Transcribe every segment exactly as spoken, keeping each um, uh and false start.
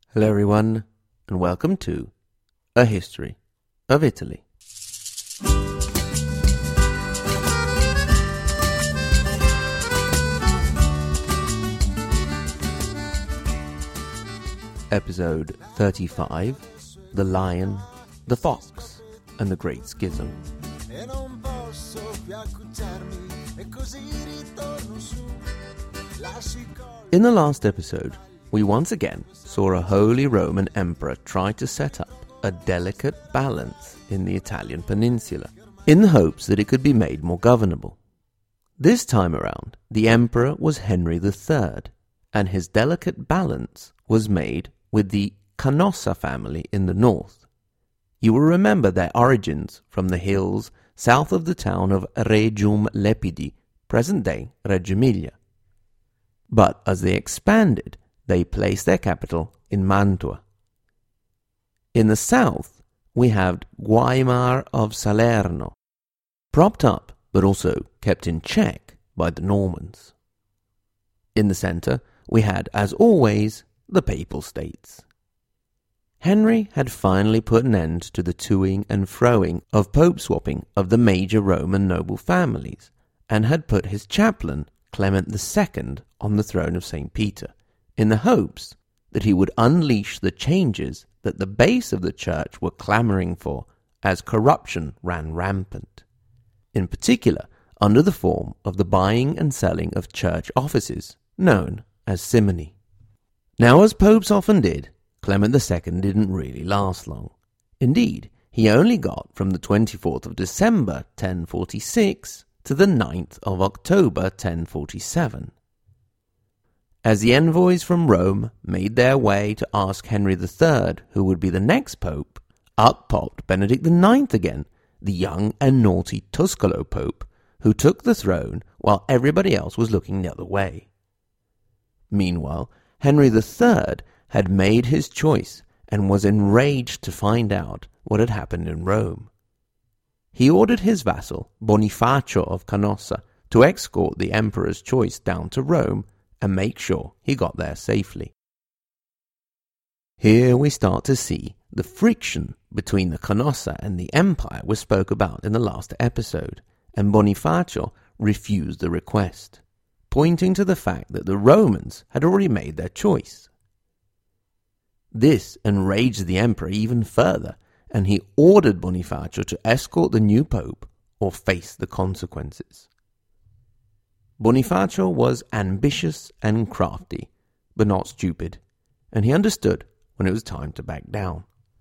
Hello everyone, and welcome to A History of Italy. Episode thirty-five, The Lion, the Fox, and the Great Schism. In the last episode, we once again saw a Holy Roman Emperor try to set up a delicate balance in the Italian peninsula, in the hopes that it could be made more governable. This time around, the Emperor was Henry the Third, and his delicate balance was made with the Canossa family in the north. You will remember their origins from the hills south of the town of Regium Lepidi, present-day Reggio Emilia. But as they expanded, they placed their capital in Mantua. In the south, we have Guaimar of Salerno, propped up but also kept in check by the Normans. In the centre, we had, as always, the Papal States. Henry had finally put an end to the toing and froing of pope-swapping of the major Roman noble families, and had put his chaplain, Clement the Second, on the throne of Saint Peter, in the hopes that he would unleash the changes that the base of the church were clamouring for as corruption ran rampant, in particular under the form of the buying and selling of church offices, known as simony. Now, as popes often did, Clement the Second didn't really last long. Indeed, he only got from the twenty-fourth of December ten forty-six to the ninth of October ten forty-seven. As the envoys from Rome made their way to ask Henry the Third who would be the next pope, up popped Benedict the Ninth again, the young and naughty Tuscolo pope, who took the throne while everybody else was looking the other way. Meanwhile, Henry the Third had made his choice and was enraged to find out what had happened in Rome. He ordered his vassal, Bonifacio of Canossa, to escort the emperor's choice down to Rome and make sure he got there safely. Here we start to see the friction between the Canossa and the empire we spoke about in the last episode, and Bonifacio refused the request, pointing to the fact that the Romans had already made their choice. This enraged the emperor even further, and he ordered Bonifacio to escort the new pope or face the consequences. Bonifacio was ambitious and crafty, but not stupid, and he understood when it was time to back down.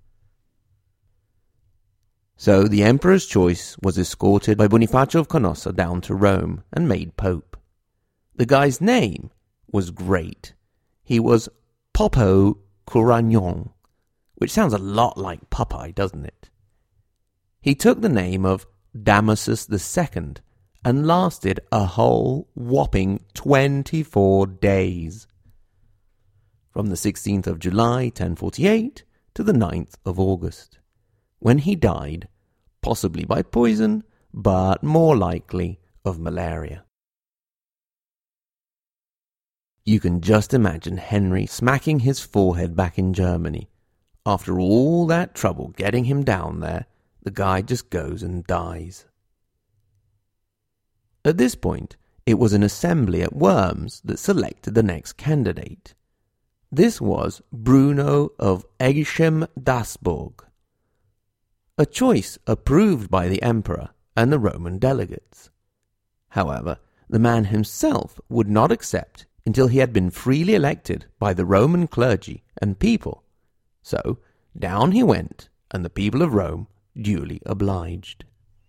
So the emperor's choice was escorted by Bonifacio of Canossa down to Rome and made pope. The guy's name was great. He was Poppo Couragnon, which sounds a lot like Popeye, doesn't it? He took the name of Damasus the Second and lasted a whole whopping twenty-four days, from the sixteenth of July ten forty-eight to the ninth of August, when he died, possibly by poison, but more likely of malaria. You can just imagine Henry smacking his forehead back in Germany. After all that trouble getting him down there, the guy just goes and dies. At this point, it was an assembly at Worms that selected the next candidate. This was Bruno of Eschem-Dasburg, a choice approved by the emperor and the Roman delegates. However, the man himself would not accept until he had been freely elected by the Roman clergy and people. So, down he went, and the people of Rome duly obliged.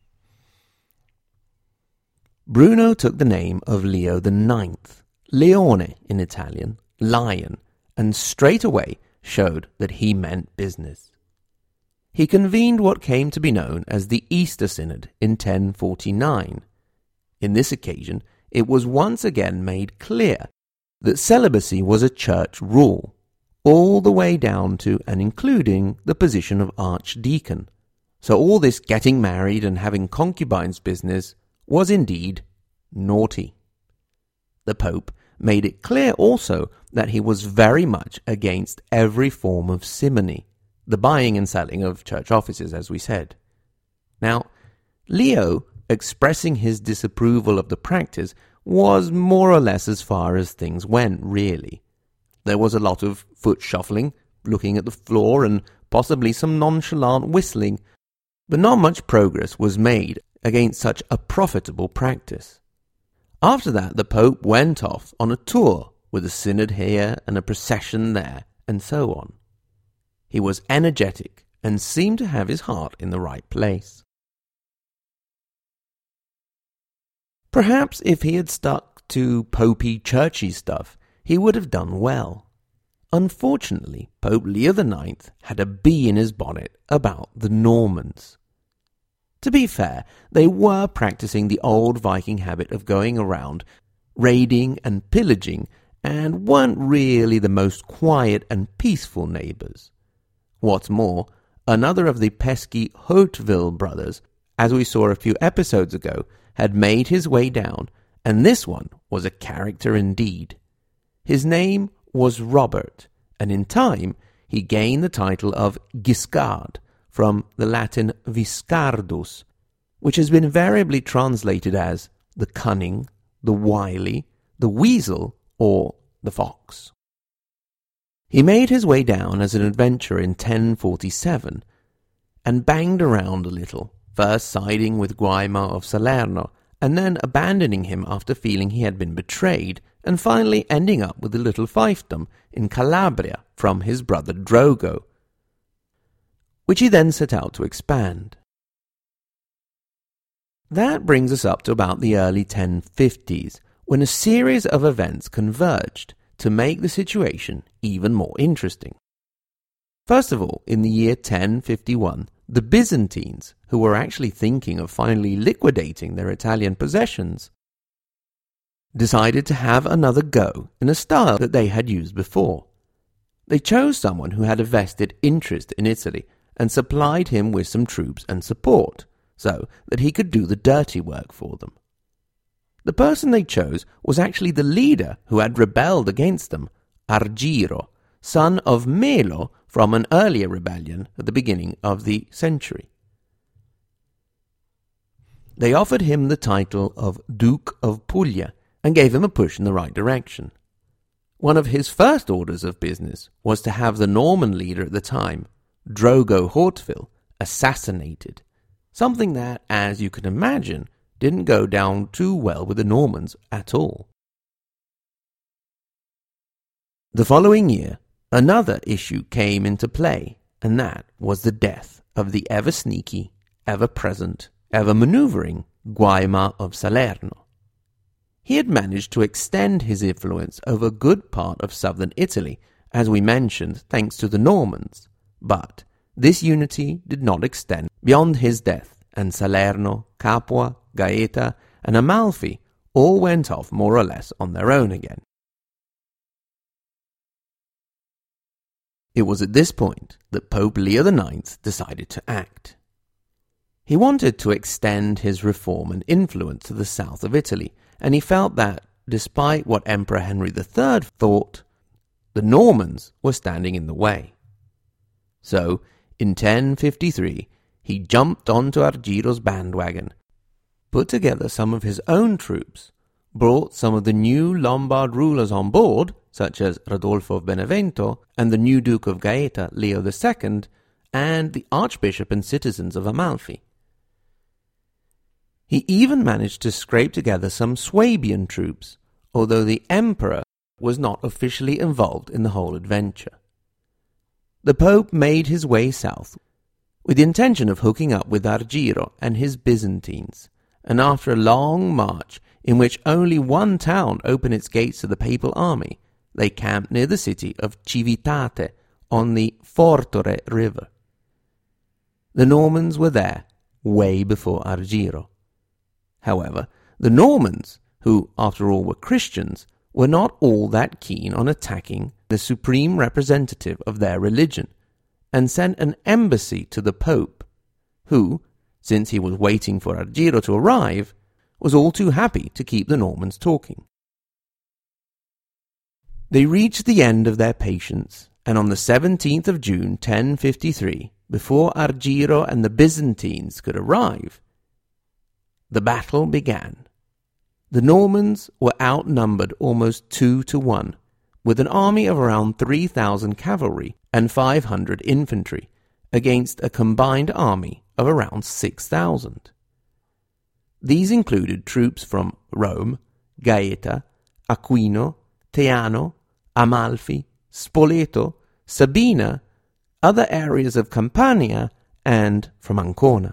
Bruno took the name of Leo the Ninth, Leone in Italian, lion, and straight away showed that he meant business. He convened what came to be known as the Easter Synod in ten forty-nine. In this occasion, it was once again made clear that celibacy was a church rule, all the way down to and including the position of archdeacon. So all this getting married and having concubines business was indeed naughty. The Pope made it clear also that he was very much against every form of simony, the buying and selling of church offices, as we said. Now, Leo, expressing his disapproval of the practice, was more or less as far as things went, really. There was a lot of foot shuffling, looking at the floor, and possibly some nonchalant whistling, but not much progress was made against such a profitable practice. After that, the Pope went off on a tour with a synod here and a procession there, and so on. He was energetic and seemed to have his heart in the right place. Perhaps if he had stuck to popey, churchy stuff, he would have done well. Unfortunately, Pope Leo the Ninth had a bee in his bonnet about the Normans. To be fair, they were practicing the old Viking habit of going around, raiding and pillaging, and weren't really the most quiet and peaceful neighbours. What's more, another of the pesky Hauteville brothers, as we saw a few episodes ago, had made his way down, and this one was a character indeed. His name was Robert, and in time he gained the title of Guiscard, from the Latin Viscardus, which has been invariably translated as the cunning, the wily, the weasel, or the fox. He made his way down as an adventurer in ten forty-seven, and banged around a little, first siding with Guaimar of Salerno, and then abandoning him after feeling he had been betrayed, and finally ending up with a little fiefdom in Calabria from his brother Drogo, which he then set out to expand. That brings us up to about the early ten fifties, when a series of events converged to make the situation even more interesting. First of all, in the year ten fifty-one, the Byzantines, who were actually thinking of finally liquidating their Italian possessions, decided to have another go in a style that they had used before. They chose someone who had a vested interest in Italy and supplied him with some troops and support, so that he could do the dirty work for them. The person they chose was actually the leader who had rebelled against them, Argiro, son of Melo from an earlier rebellion at the beginning of the century. They offered him the title of Duke of Puglia and gave him a push in the right direction. One of his first orders of business was to have the Norman leader at the time, Drogo Hauteville, assassinated, something that, as you can imagine, didn't go down too well with the Normans at all. The following year, another issue came into play, and that was the death of the ever-sneaky, ever-present, ever-manoeuvring Guaimar of Salerno. He had managed to extend his influence over a good part of southern Italy, as we mentioned, thanks to the Normans, but this unity did not extend beyond his death, and Salerno, Capua, Gaeta, and Amalfi all went off more or less on their own again. It was at this point that Pope Leo the Ninth decided to act. He wanted to extend his reform and influence to the south of Italy, and he felt that, despite what Emperor Henry the Third thought, the Normans were standing in the way. So, in ten fifty-three, he jumped onto Argiro's bandwagon, put together some of his own troops, brought some of the new Lombard rulers on board, such as Rodolfo of Benevento and the new Duke of Gaeta, Leo the Second, and the Archbishop and citizens of Amalfi. He even managed to scrape together some Swabian troops, although the Emperor was not officially involved in the whole adventure. The Pope made his way south with the intention of hooking up with Argiro and his Byzantines, and after a long march in which only one town opened its gates to the papal army, they camped near the city of Civitate on the Fortore River. The Normans were there way before Argiro. However, the Normans, who after all were Christians, were not all that keen on attacking the supreme representative of their religion, and sent an embassy to the Pope, who, since he was waiting for Argiro to arrive, was all too happy to keep the Normans talking. They reached the end of their patience, and on the seventeenth of June, ten fifty-three, before Argiro and the Byzantines could arrive, the battle began. The Normans were outnumbered almost two to one, with an army of around three thousand cavalry and five hundred infantry, against a combined army of around six thousand. These included troops from Rome, Gaeta, Aquino, Teano, Amalfi, Spoleto, Sabina, other areas of Campania, and from Ancona.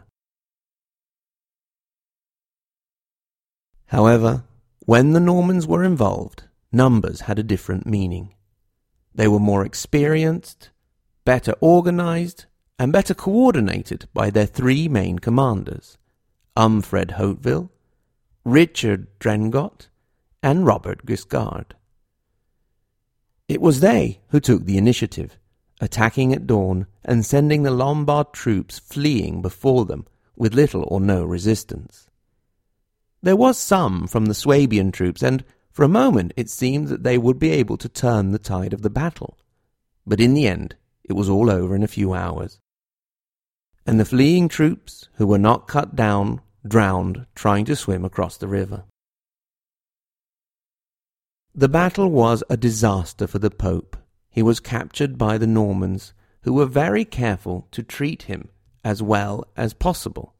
However, when the Normans were involved, numbers had a different meaning. They were more experienced, better organized, and better coordinated by their three main commanders, Umfred Hauteville, Richard Drengot, and Robert Guiscard. It was they who took the initiative, attacking at dawn and sending the Lombard troops fleeing before them with little or no resistance. There was some from the Swabian troops, and for a moment it seemed that they would be able to turn the tide of the battle. But in the end, it was all over in a few hours. And the fleeing troops, who were not cut down, drowned trying to swim across the river. The battle was a disaster for the Pope. He was captured by the Normans, who were very careful to treat him as well as possible.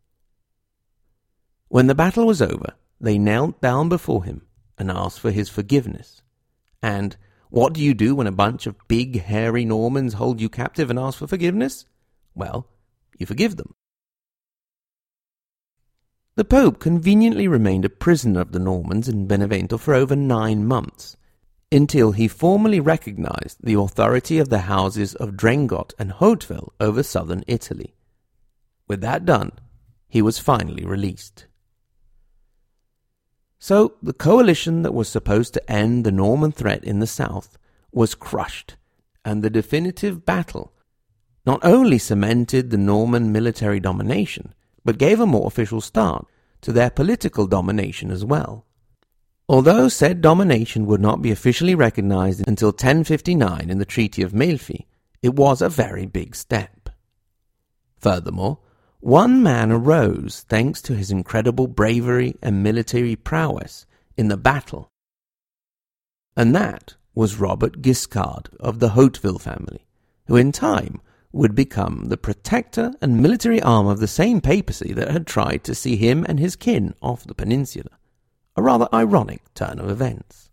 When the battle was over, they knelt down before him and asked for his forgiveness. And what do you do when a bunch of big, hairy Normans hold you captive and ask for forgiveness? Well, you forgive them. The Pope conveniently remained a prisoner of the Normans in Benevento for over nine months, until he formally recognized the authority of the houses of Drengot and Hauteville over southern Italy. With that done, he was finally released. So the coalition that was supposed to end the Norman threat in the south was crushed, and the definitive battle not only cemented the Norman military domination, but gave a more official start to their political domination as well. Although said domination would not be officially recognized until ten fifty-nine in the Treaty of Melfi, it was a very big step. Furthermore, one man arose thanks to his incredible bravery and military prowess in the battle, and that was Robert Guiscard of the Hauteville family, who in time would become the protector and military arm of the same papacy that had tried to see him and his kin off the peninsula. A rather ironic turn of events.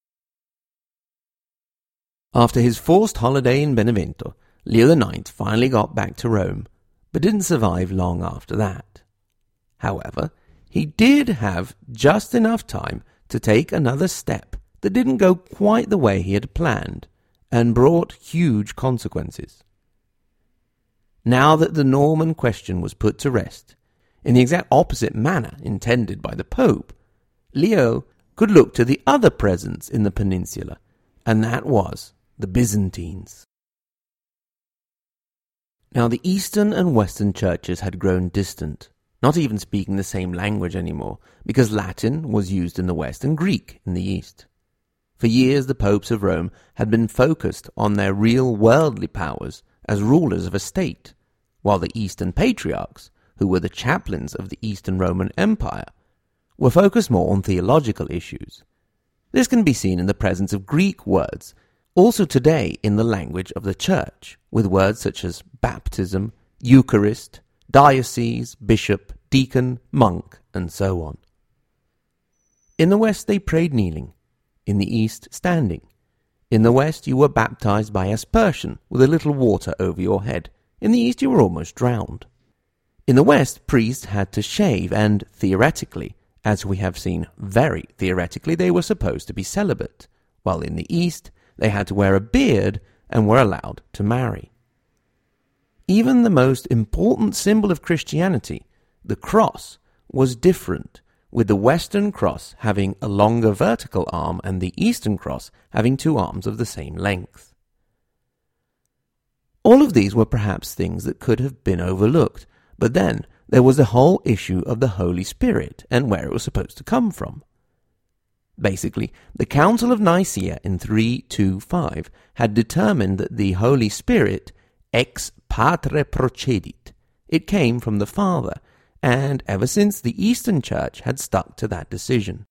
After his forced holiday in Benevento, Leo the Ninth finally got back to Rome, but didn't survive long after that. However, he did have just enough time to take another step that didn't go quite the way he had planned, and brought huge consequences. Now that the Norman question was put to rest, in the exact opposite manner intended by the Pope, Leo could look to the other presence in the peninsula, and that was the Byzantines. Now the Eastern and Western churches had grown distant, not even speaking the same language anymore, because Latin was used in the West and Greek in the East. For years the popes of Rome had been focused on their real worldly powers as rulers of a state, while the Eastern patriarchs, who were the chaplains of the Eastern Roman Empire, were focused more on theological issues. This can be seen in the presence of Greek words, also today in the language of the Church, with words such as baptism, Eucharist, diocese, bishop, deacon, monk, and so on. In the West they prayed kneeling, in the East standing. In the West you were baptized by aspersion, with a little water over your head. In the East you were almost drowned. In the West, priests had to shave, and theoretically, as we have seen very theoretically, they were supposed to be celibate, while in the East they had to wear a beard and were allowed to marry. Even the most important symbol of Christianity, the cross, was different, with the Western cross having a longer vertical arm and the Eastern cross having two arms of the same length. All of these were perhaps things that could have been overlooked, but then there was the whole issue of the Holy Spirit and where it was supposed to come from. Basically, the Council of Nicaea in three twenty-five had determined that the Holy Spirit ex patre procedit. It came from the Father, and ever since the Eastern Church had stuck to that decision.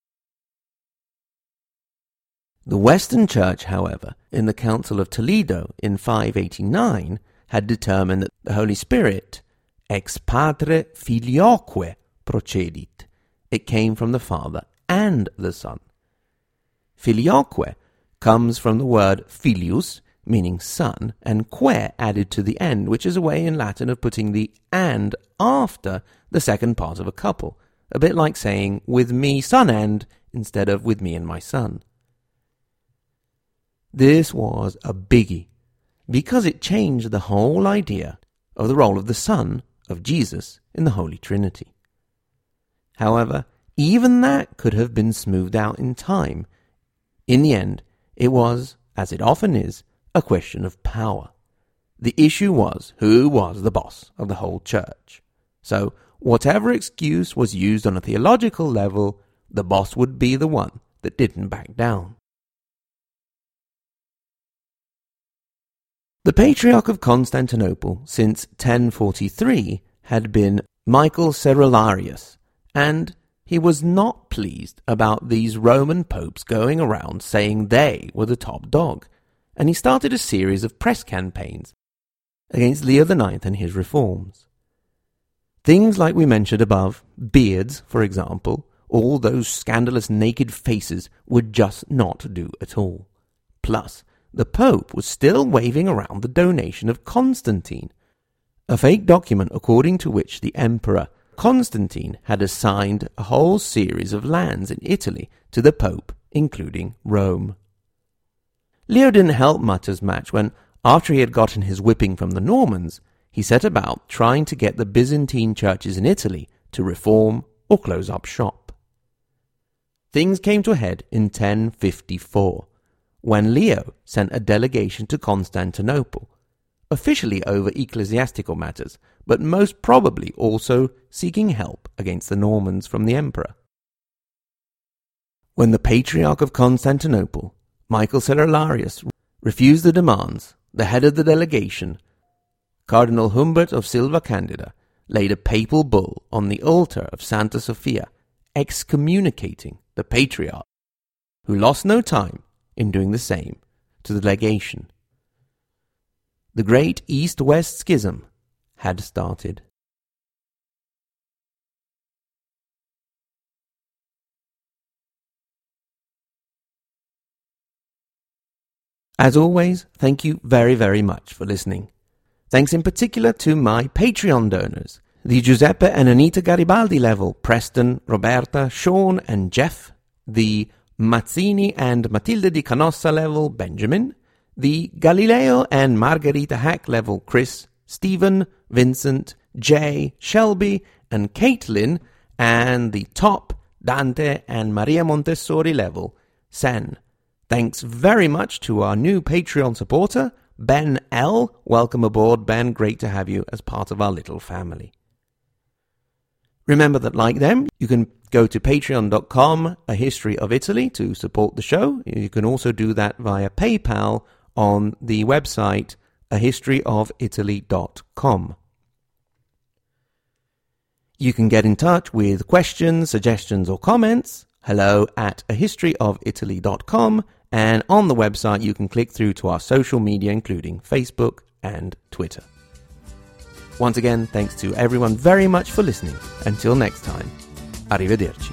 The Western Church, however, in the Council of Toledo in five eighty-nine, had determined that the Holy Spirit ex patre filioque procedit. It came from the Father and the Son. Filioque comes from the word filius, meaning son, and que added to the end, which is a way in Latin of putting the and after the second part of a couple, a bit like saying with me son and instead of with me and my son. This was a biggie, because it changed the whole idea of the role of the Son of Jesus in the Holy Trinity. However, even that could have been smoothed out in time. In the end, it was, as it often is, a question of power. The issue was who was the boss of the whole church. So, whatever excuse was used on a theological level, the boss would be the one that didn't back down. The Patriarch of Constantinople since ten forty-three had been Michael Cerularius, and he was not pleased about these Roman popes going around saying they were the top dog, and he started a series of press campaigns against Leo the Ninth and his reforms. Things like we mentioned above, beards, for example, all those scandalous naked faces would just not do at all. Plus, the Pope was still waving around the donation of Constantine, a fake document according to which the Emperor Constantine had assigned a whole series of lands in Italy to the Pope, including Rome. Leo didn't help matters much when, after he had gotten his whipping from the Normans, he set about trying to get the Byzantine churches in Italy to reform or close up shop. Things came to a head in ten fifty-four, when Leo sent a delegation to Constantinople, officially over ecclesiastical matters, but most probably also seeking help against the Normans from the emperor. When the Patriarch of Constantinople, Michael Cerularius, refused the demands, the head of the delegation, Cardinal Humbert of Silva Candida, laid a papal bull on the altar of Santa Sophia, excommunicating the Patriarch, who lost no time in doing the same to the legation. The great East-West Schism had started. As always, thank you very, very much for listening. Thanks in particular to my Patreon donors, the Giuseppe and Anita Garibaldi level, Preston, Roberta, Sean and Jeff, the Mazzini and Matilde di Canossa level, Benjamin, the Galileo and Margherita Hack level, Chris, Stephen, Vincent, Jay, Shelby, and Caitlin, and the top Dante and Maria Montessori level, Sen. Thanks very much to our new Patreon supporter, Ben L. Welcome aboard, Ben. Great to have you as part of our little family. Remember that, like them, you can go to patreon dot com, A History of Italy, to support the show. You can also do that via PayPal on the website a history of italy dot com. You can get in touch with questions, suggestions, or comments. Hello at a history of italy dot com, and on the website you can click through to our social media, including Facebook and Twitter. Once again, thanks to everyone very much for listening. Until next time, arrivederci.